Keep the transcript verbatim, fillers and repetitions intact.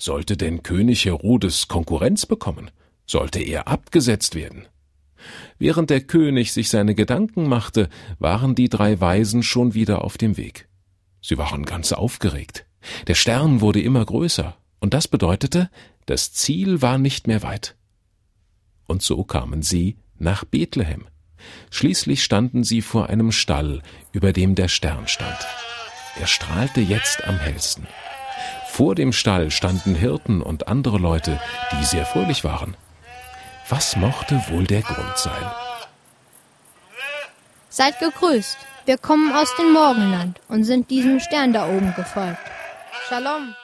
Sollte denn König Herodes Konkurrenz bekommen? Sollte er abgesetzt werden? Während der König sich seine Gedanken machte, waren die drei Weisen schon wieder auf dem Weg. Sie waren ganz aufgeregt. Der Stern wurde immer größer, und das bedeutete, das Ziel war nicht mehr weit. Und so kamen sie nach Bethlehem. Schließlich standen sie vor einem Stall, über dem der Stern stand. Er strahlte jetzt am hellsten. Vor dem Stall standen Hirten und andere Leute, die sehr fröhlich waren. Was mochte wohl der Grund sein? Seid gegrüßt, wir kommen aus dem Morgenland und sind diesem Stern da oben gefolgt. Shalom.